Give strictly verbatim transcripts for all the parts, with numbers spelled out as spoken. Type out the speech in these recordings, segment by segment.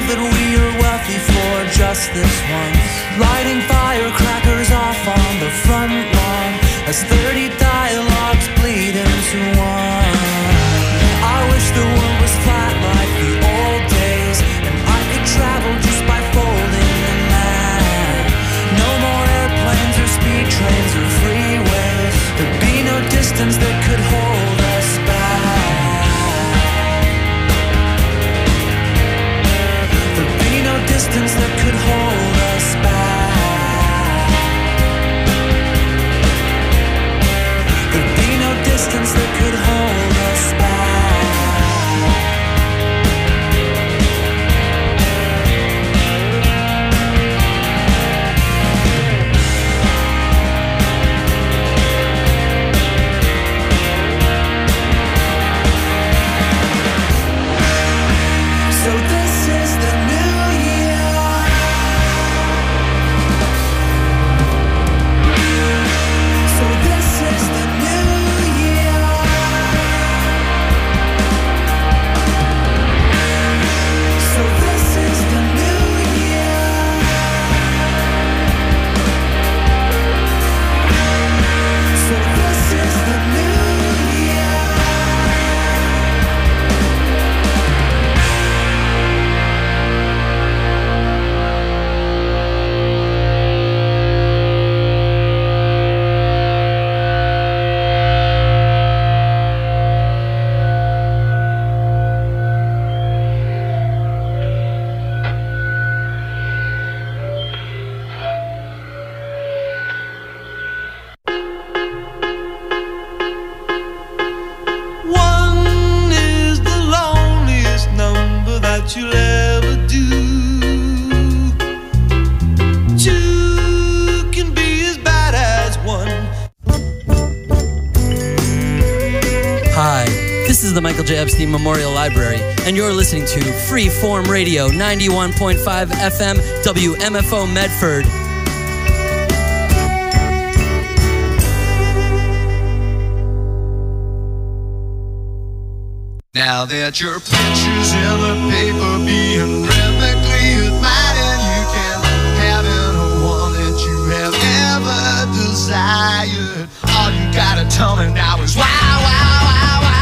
that we are wealthy for just this once. Lighting firecrackers off on the front lawn as thirty dialogues bleed into one. I wish the world was flat like the old days, and I could travel just by folding the map. No more airplanes or speed trains or freeways. There'd be no distance that could hold us back. There'd be no distance that could hold us back. There'd be no distance that could hold us back. The Michael J. Epstein Memorial Library, and you're listening to Freeform Radio, ninety-one point five F M, W M F O Medford. Now that your picture's in the paper being rhythmically admired, you can have any one that you have ever desired. All you gotta tell me now is wow, wow, wow, wow.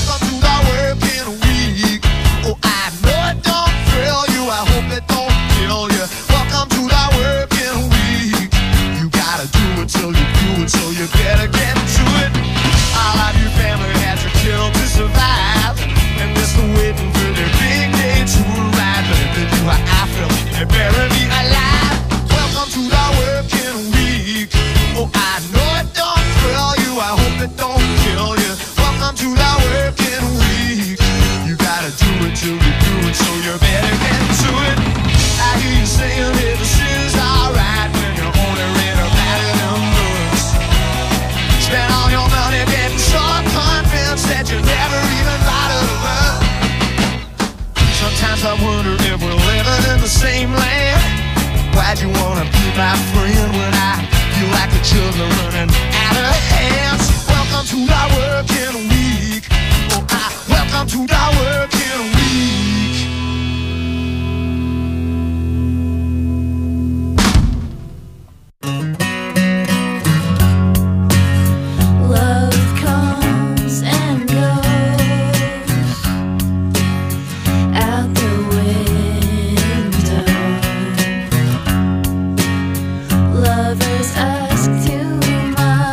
I hope it don't kill you. Welcome to the working week. You gotta do it till you do it, so you better get to it. All of your family has to kill to survive, and they're still waiting for their big day to arrive. But if they do how I feel, they better be alive. Welcome to the working week. Oh, I know it don't thrill you. I hope it don't kill you. Welcome to the working week. You gotta do it till you do it, so you better get to it. I hear you saying that this is alright when you're only read about it in books. Spend all your money getting so convinced that you never even bothered to learn. Sometimes I wonder if we're living in the same land. Why'd you wanna be my friend when I feel like the children running out of hands? Welcome to the working week. Oh, I welcome to the working week. Lovers ask too much.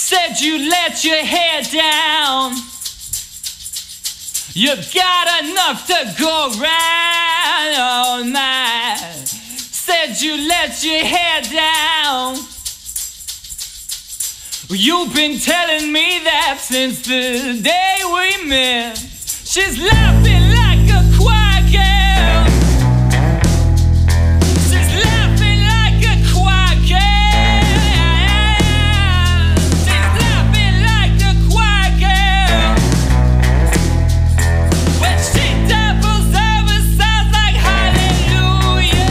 Said you let your hair down. You've got enough to go round all night. Said you let your hair down. You've been telling me that since the day we met. She's laughing like a choir girl. She's laughing like a choir girl. She's laughing like a choir girl. When she doubles over, sounds like hallelujah.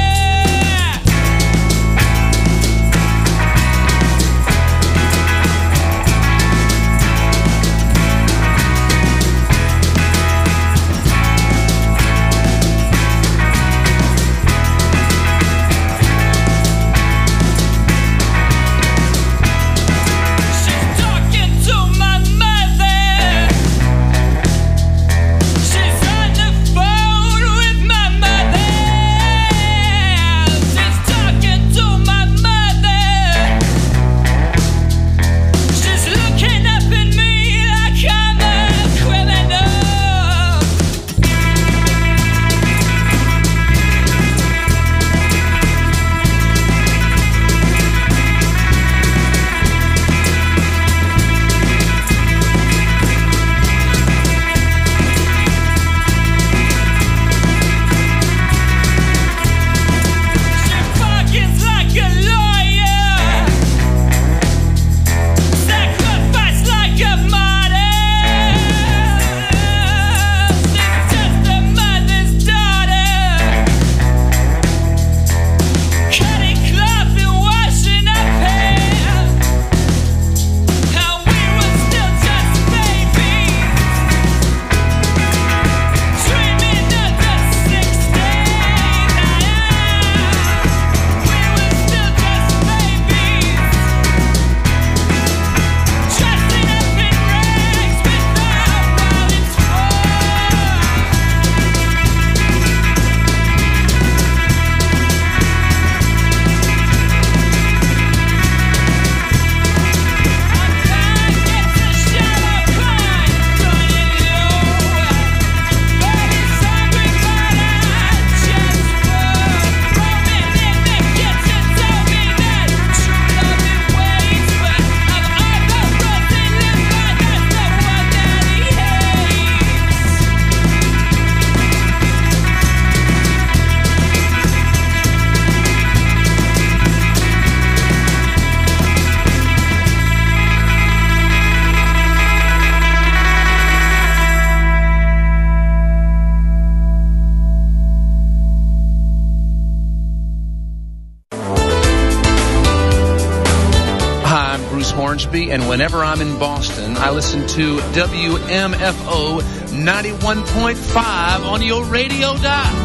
And whenever I'm in Boston, I listen to W M F O ninety-one point five on your radio dial.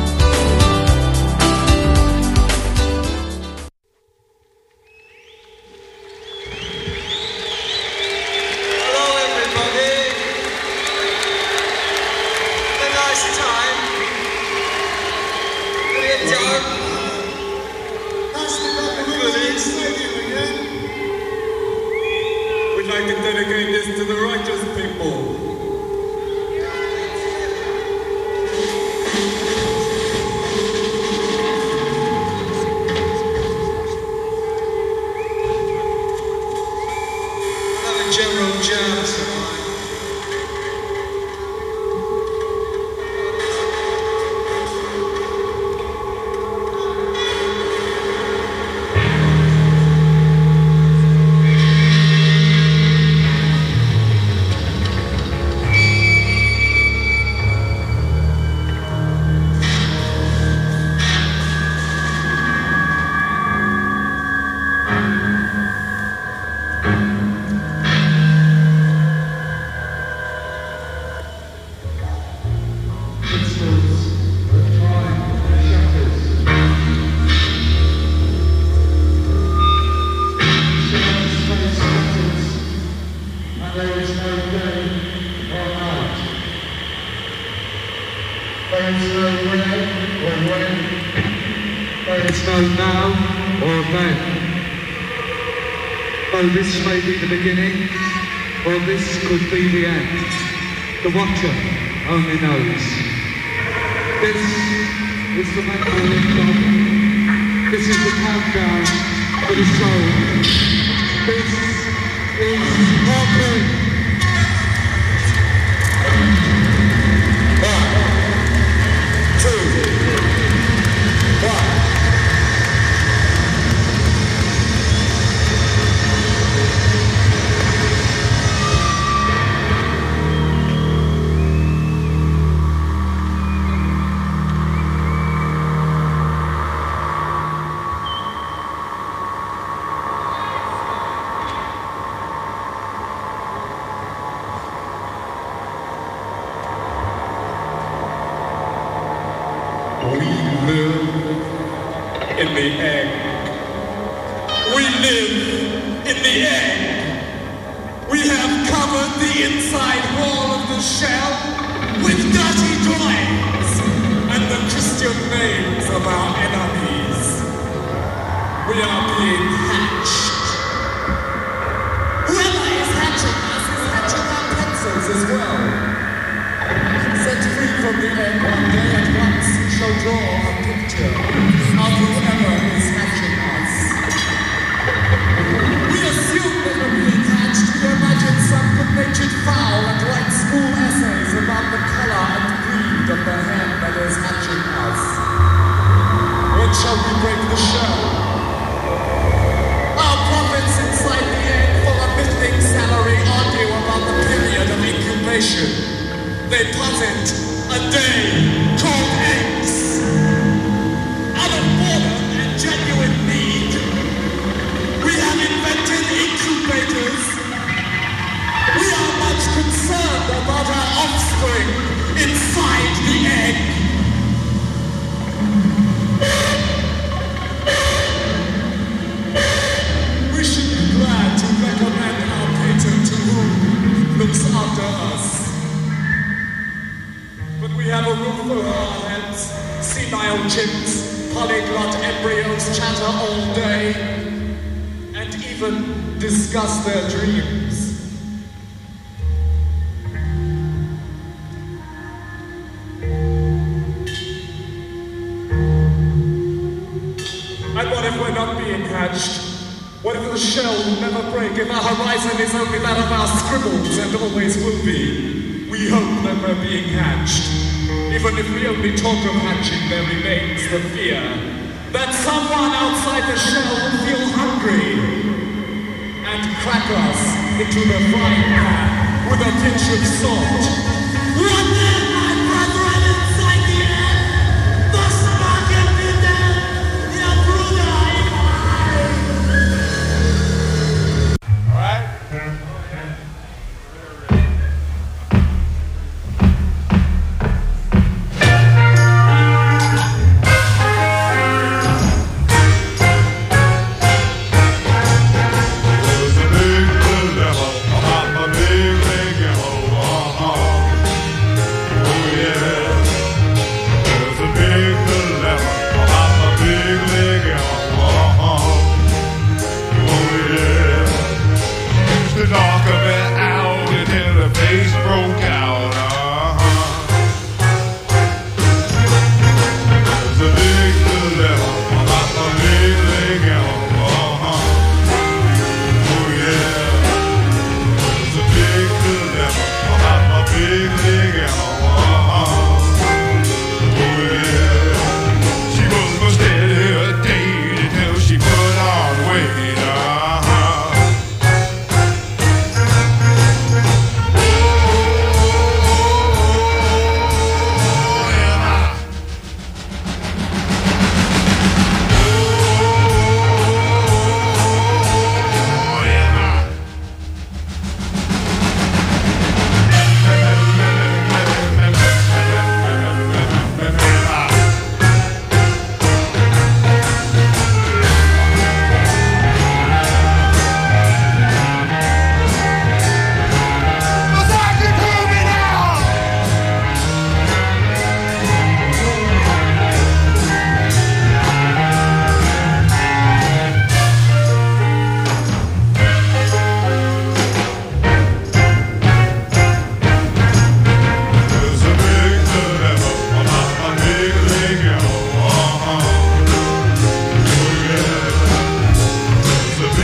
know this may be the beginning, or this could be the end. The watcher only knows. This is the Magdalene God. This is the countdown for the soul. This is Valkyrie. One, two, one. In the egg. We live in the egg. We have covered the inside wall of the shell with dirty drawings and the Christian names of our enemies. We are being hatched. Whoever is hatching us is hatching our pencils as well. Set free from the egg one day at once shall draw a picture of whoever is hatching us. We assume that when being hatched, we imagine some good-natured fowl and write school essays about the color and breed of the hen that is hatching us. When shall we break the shell? Our prophets inside the egg for a middling salary argue about the period of incubation. They posit a day called eggs. Out of boredom and genuine need, we have invented incubators. We are much concerned about our offspring inside the egg. We should be glad to recommend our patron to whom looks after us. But we have a roof over our heads, senile chimps, polyglot embryos chatter all day, and even discuss their dreams. And what if we're not being hatched? What if the shell will never break, if our horizon is only that of our scribbles and always will be? We hope that we're being hatched. Even if we only talk of hatching, there remains the fear that someone outside the shell will feel hungry and crack us into the frying pan with a pinch of salt. What then, my brethren, inside the egg? The spark and be dead, your brother in All right? About my big, big yellow, uh-huh.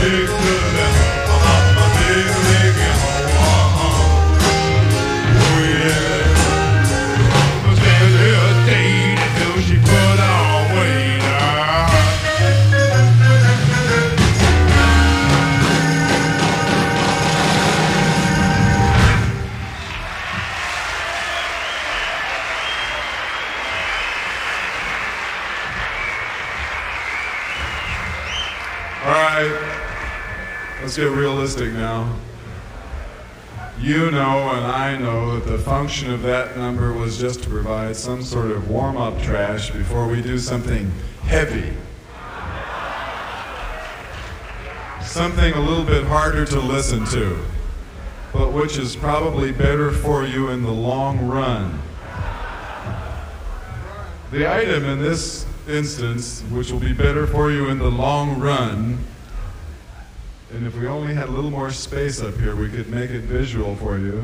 Let's get realistic now. You know and I know that the function of that number was just to provide some sort of warm-up trash before we do something heavy. Something a little bit harder to listen to, but which is probably better for you in the long run. The item in this instance, which will be better for you in the long run, and if we only had a little more space up here, we could make it visual for you,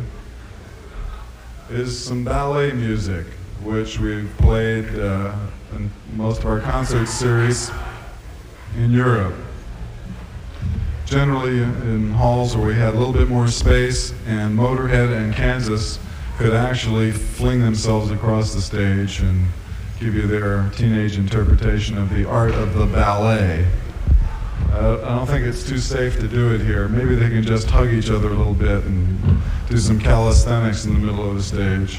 is some ballet music, which we've played uh, in most of our concert series in Europe. Generally in halls where we had a little bit more space, and Motorhead and Kansas could actually fling themselves across the stage and give you their teenage interpretation of the art of the ballet. Uh, I don't think it's too safe to do it here. Maybe they can just hug each other a little bit and do some calisthenics in the middle of the stage.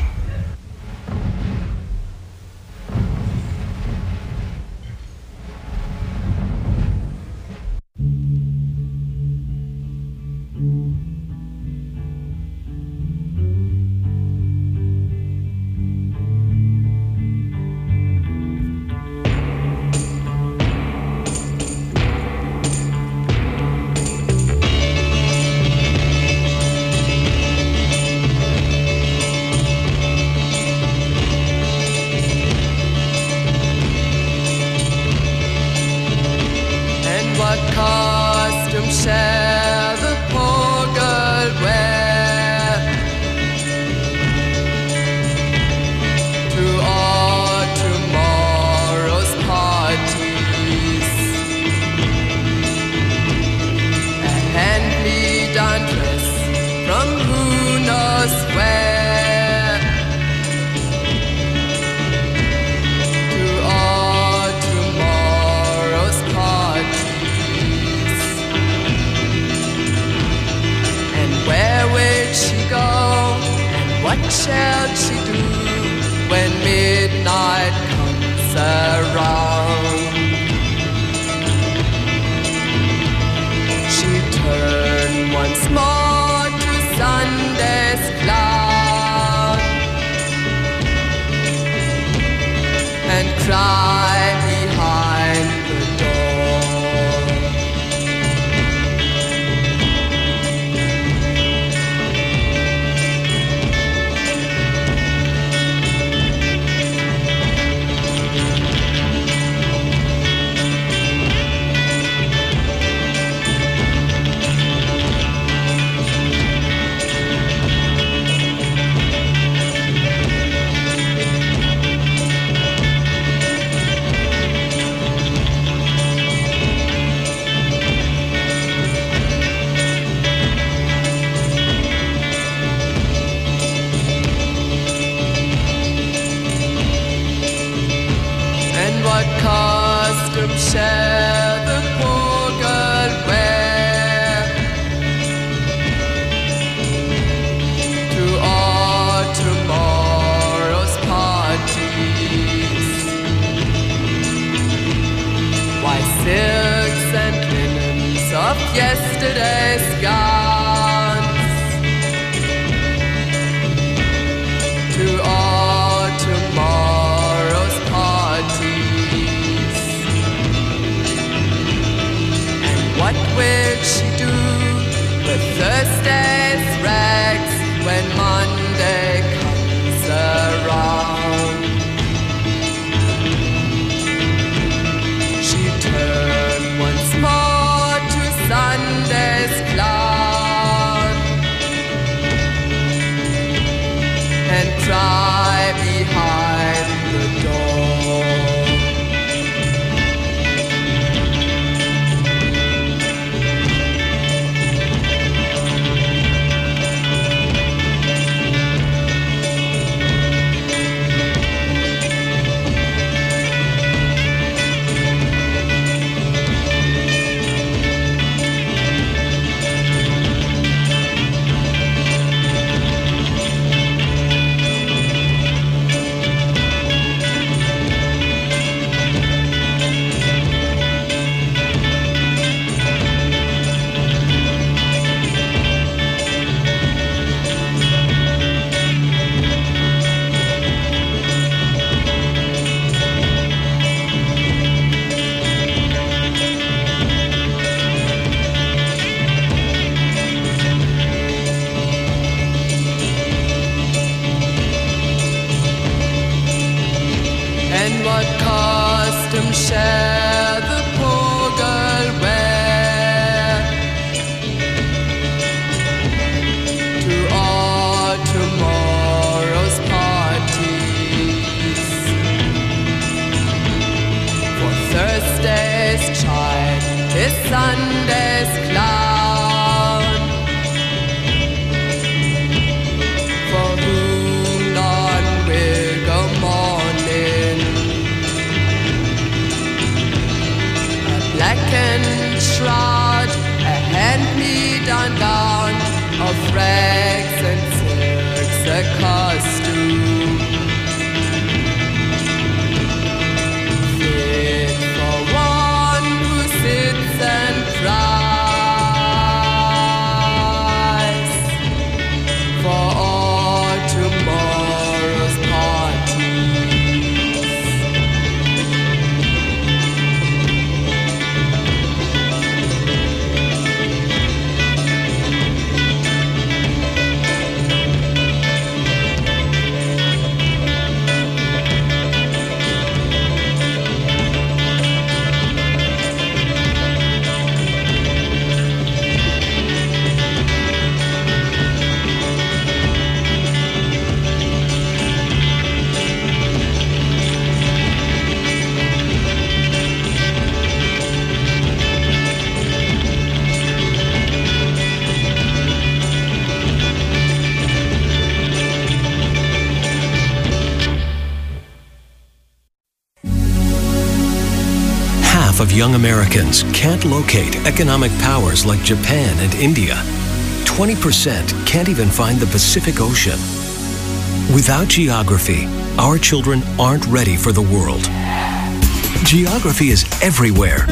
young Americans can't locate economic powers like Japan and India. twenty percent can't even find the Pacific Ocean. Without geography, our children aren't ready for the world. Geography is everywhere.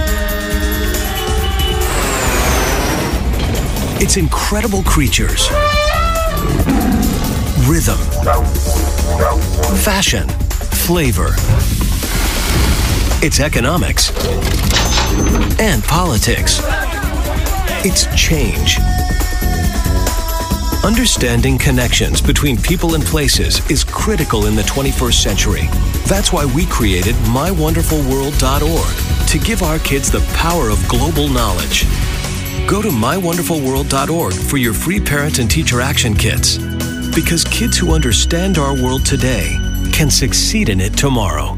Its incredible creatures, rhythm, fashion, flavor, its economics, and politics. Its change. Understanding connections between people and places is critical in the twenty-first century. That's why we created my wonderful world dot org to give our kids the power of global knowledge. Go to my wonderful world dot org for your free parent and teacher action kits. Because kids who understand our world today can succeed in it tomorrow.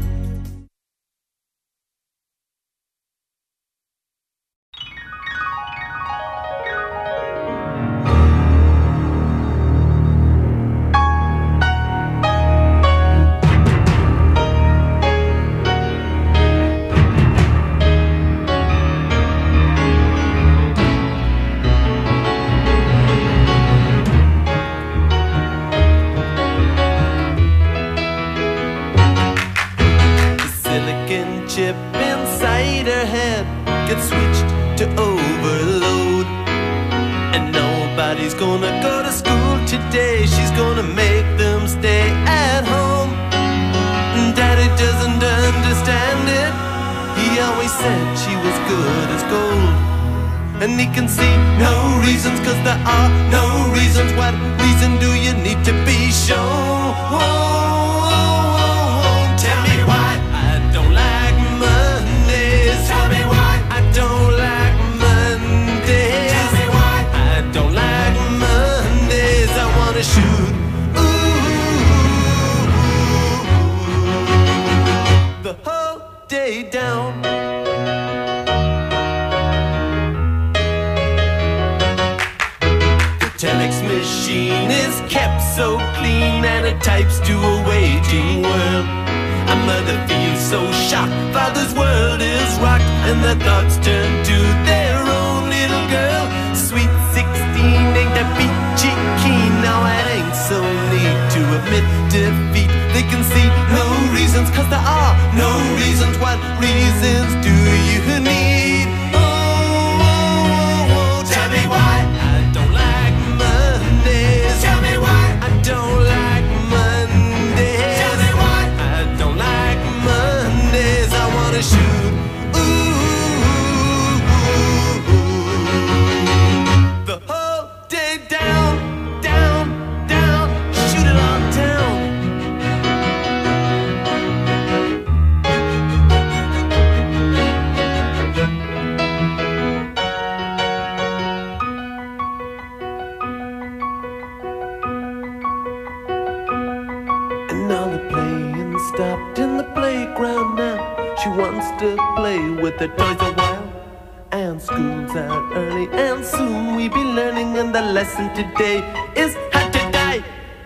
Today is hot to die.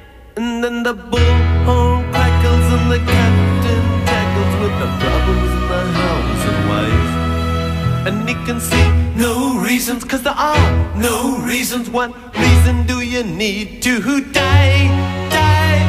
And then the bullhorn crackles and the captain tackles with the problems in the house and wife. And he can see no reasons, cause there are no reasons. What reason do you need to die? Die,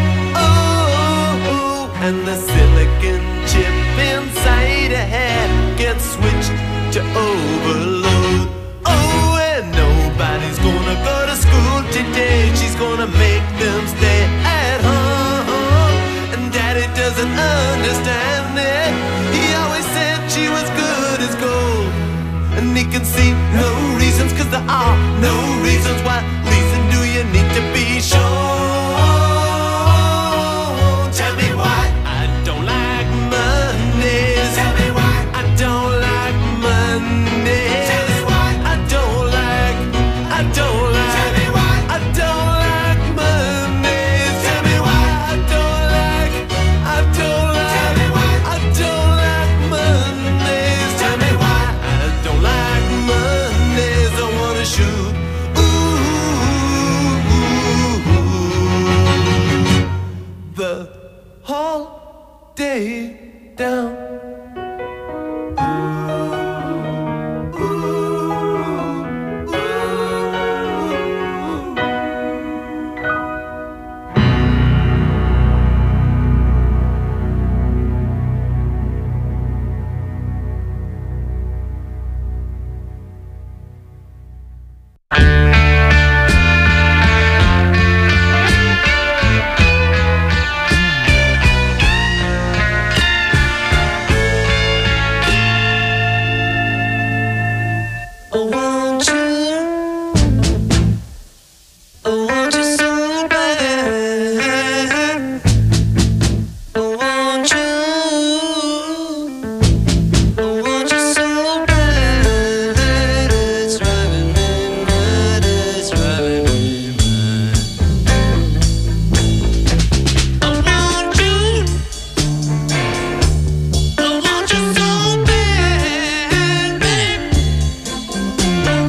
oh, oh. And the silicon chip inside a head gets switched to overload. Oh, and nobody's gonna go to school today. She's gonna make them stay at home. And daddy doesn't understand it. He always said she was good as gold. And he can see no reasons, cause there are no reasons. What reason do you need to be sure? Tell me why I don't like Mondays. Tell me why I don't like Mondays. Tell I want you so bad, babe.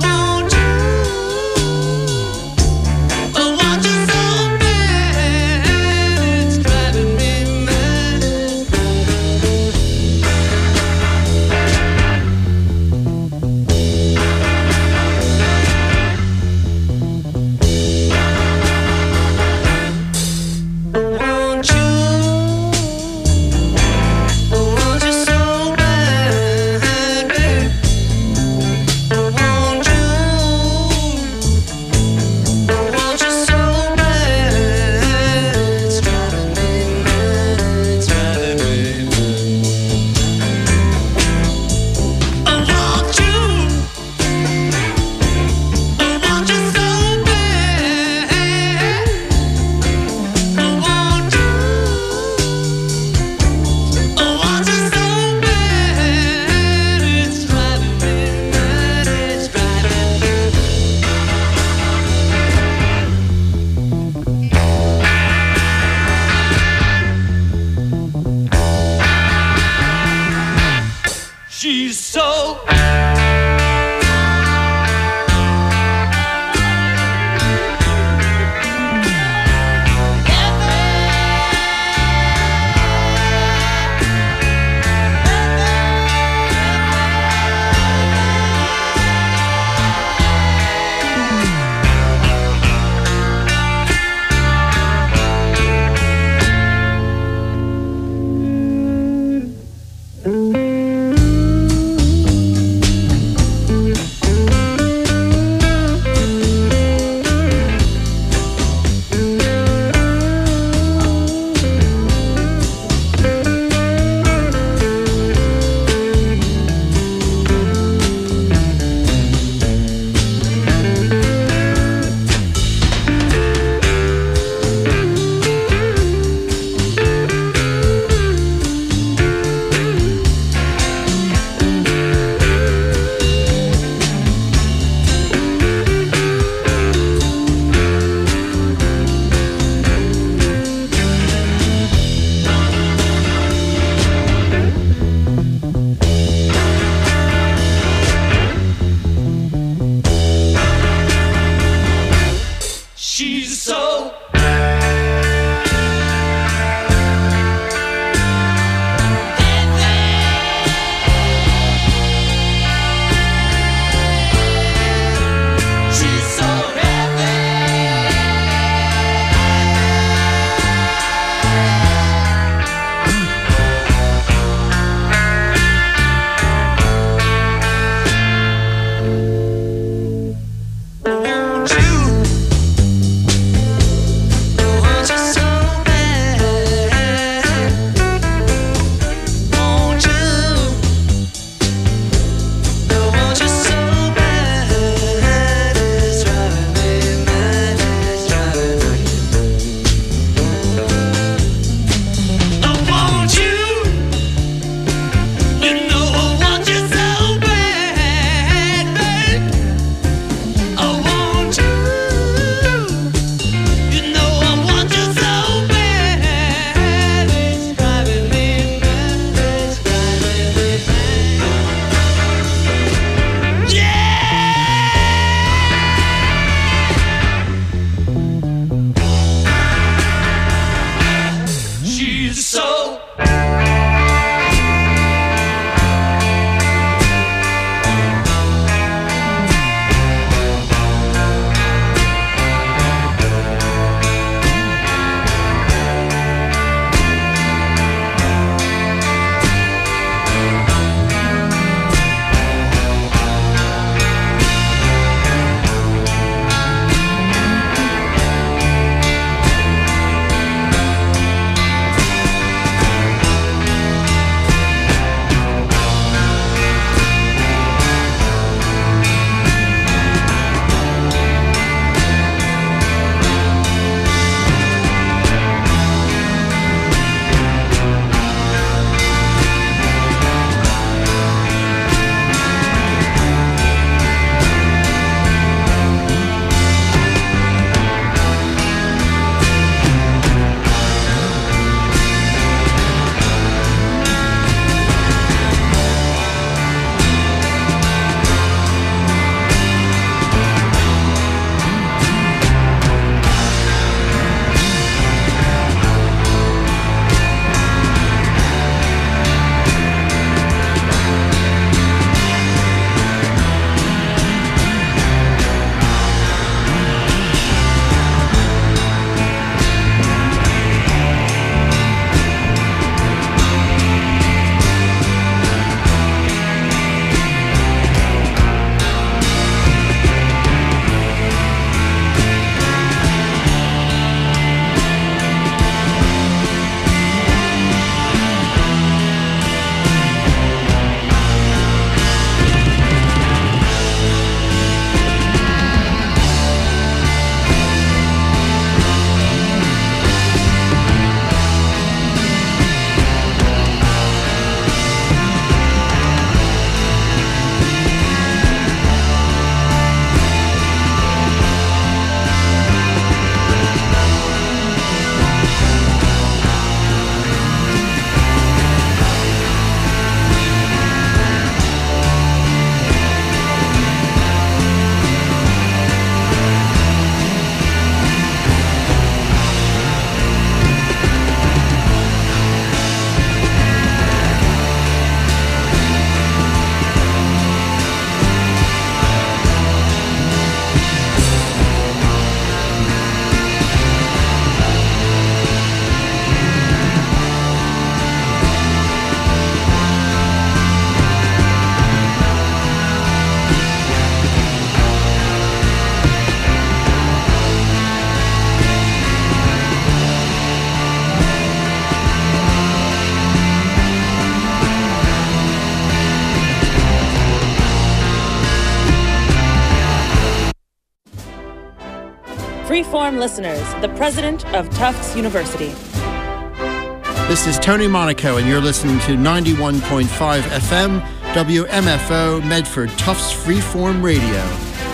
Freeform listeners, the president of Tufts University. This is Tony Monaco, and you're listening to ninety-one point five F M, W M F O, Medford, Tufts Freeform Radio.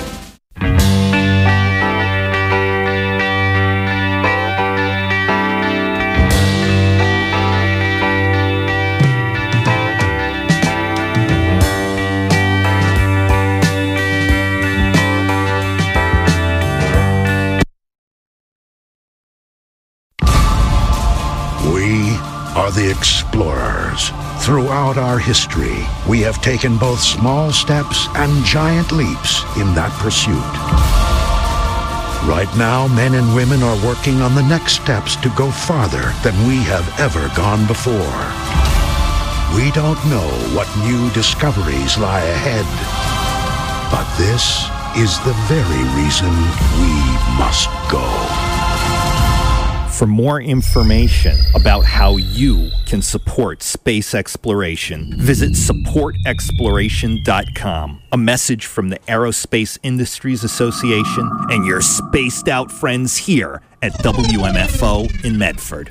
Are the explorers. Throughout our history, we have taken both small steps and giant leaps in that pursuit. Right now, men and women are working on the next steps to go farther than we have ever gone before. We don't know what new discoveries lie ahead, but this is the very reason we must go. For more information about how you can support space exploration, visit support exploration dot com. A message from the Aerospace Industries Association and your spaced out friends here at W M F O in Medford.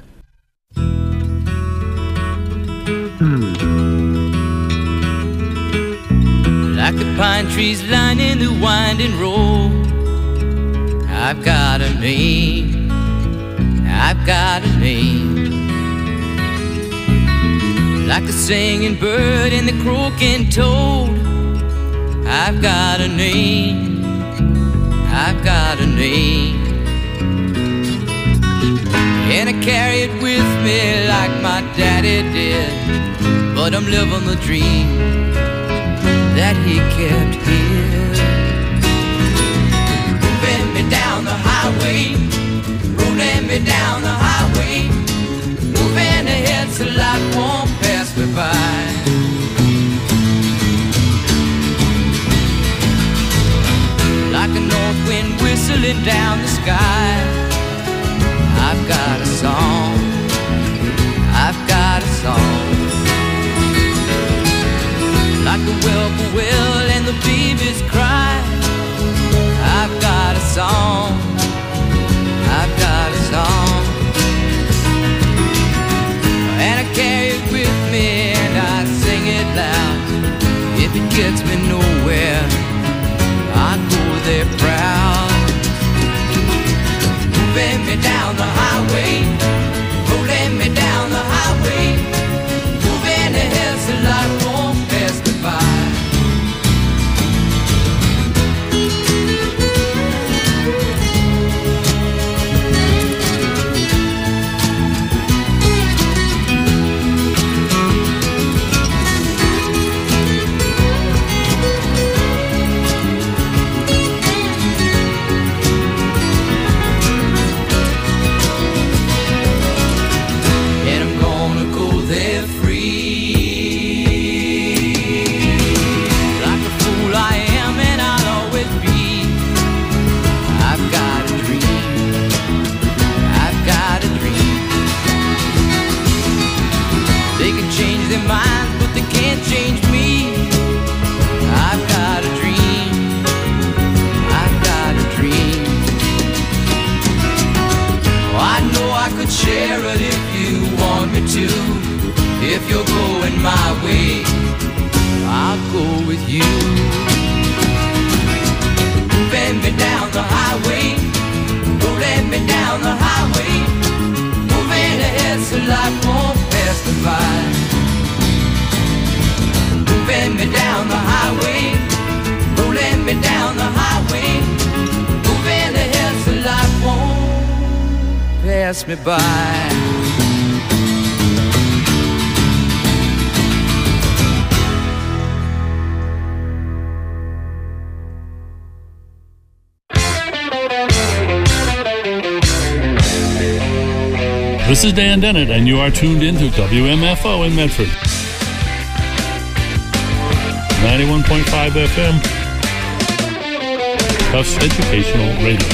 Like the pine trees lining the winding road, I've got a name. I've got a name. Like the singing bird and the croaking toad, I've got a name. I've got a name. And I carry it with me like my daddy did, but I'm living the dream that he kept here. Moving me down the highway, rolling me down the highway, moving ahead so life won't pass me by. Like a north wind whistling down the sky, I've got a song, I've got a song. Like the whippoorwill and the baby's cry, I've got a song, I've got a song. And I carry it with me and I sing it loud. If it gets me nowhere, I go there proud. Moving me down the highway, rolling me down the highway, moving ahead so life won't pass me by. Minds, but they can't change me. I've got a dream, I've got a dream. Oh, I know I could share it if you want me to. If you're going my way, I'll go with you. Bend me down the highway, rolling me down the highway, moving ahead so life won't pass me by. Moving me down the highway, rolling me down the highway, moving ahead so life won't pass me by. This is Dan Dennett, and you are tuned into W M F O in Medford. ninety-one point five F M, Tufts Educational Radio.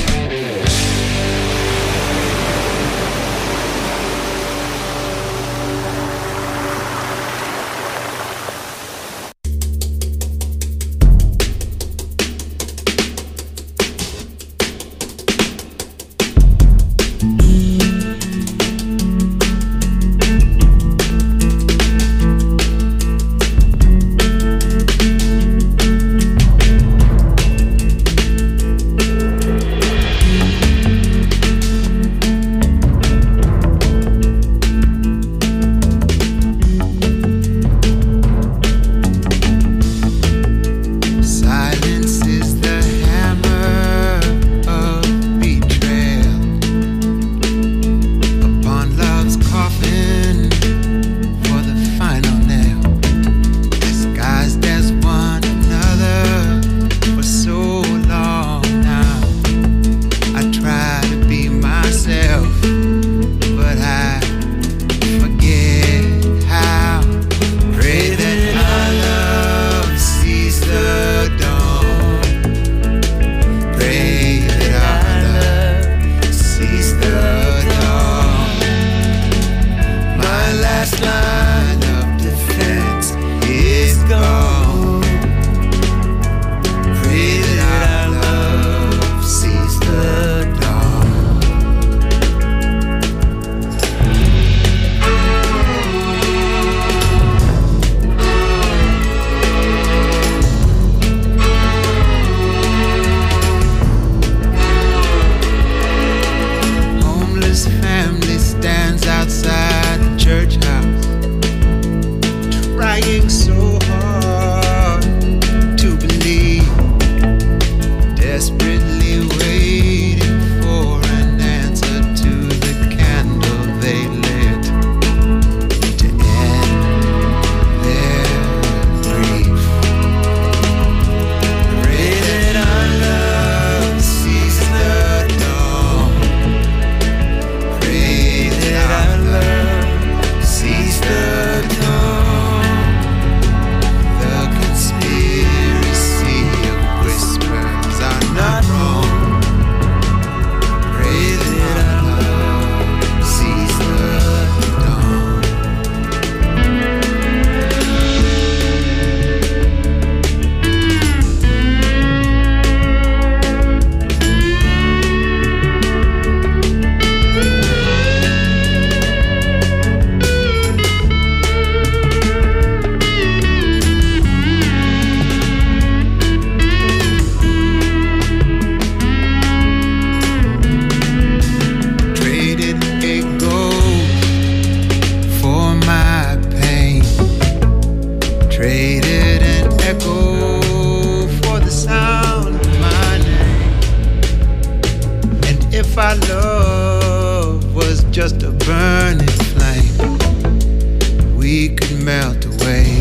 our love was just a burning flame, we could melt away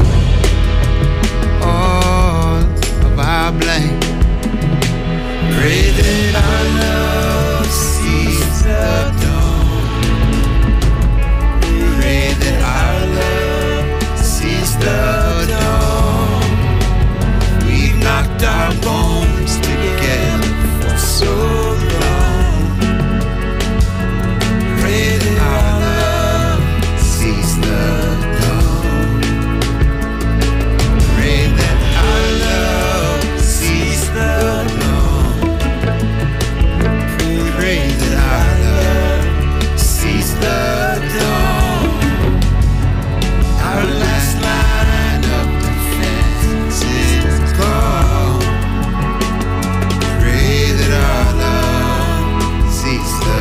all of our blame. Pray that our love sees the dawn. Pray that our love sees the dawn. We've knocked our bones together for so long. Pray that our love sees the dawn. Pray that our love sees the dawn. Pray that our love sees the dawn. Our last line of defense is gone. Pray that our love sees the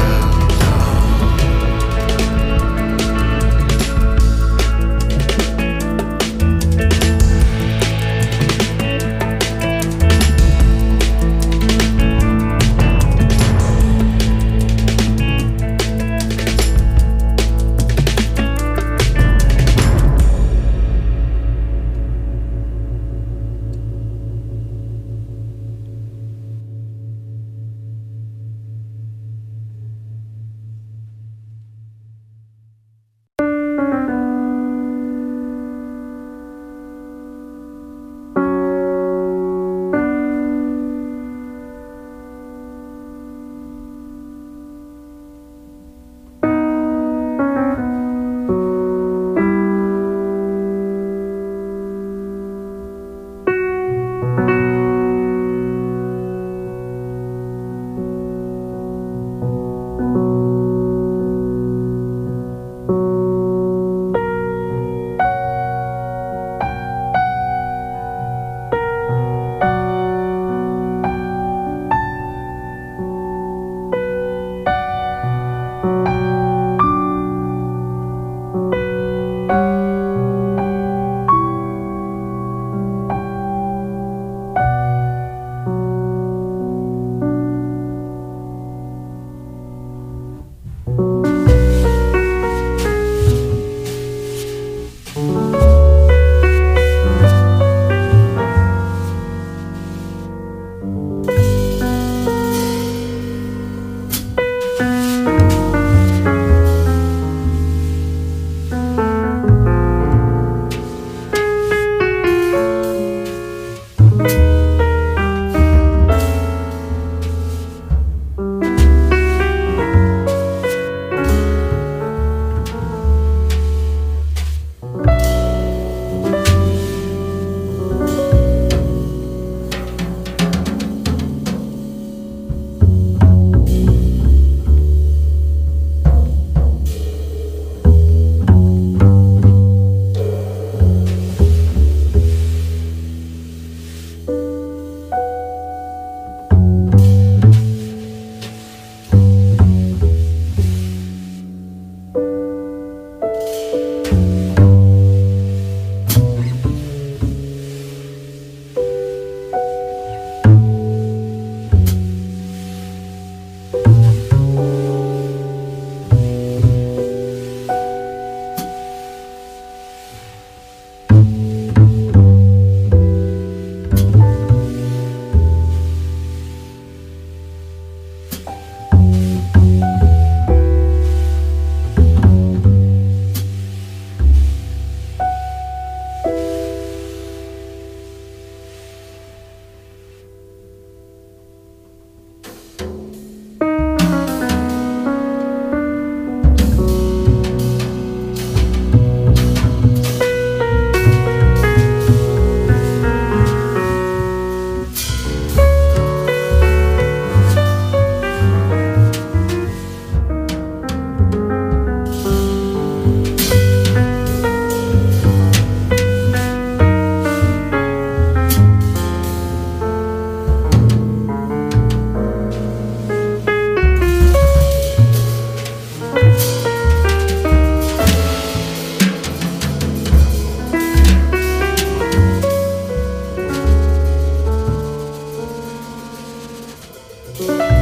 Bye.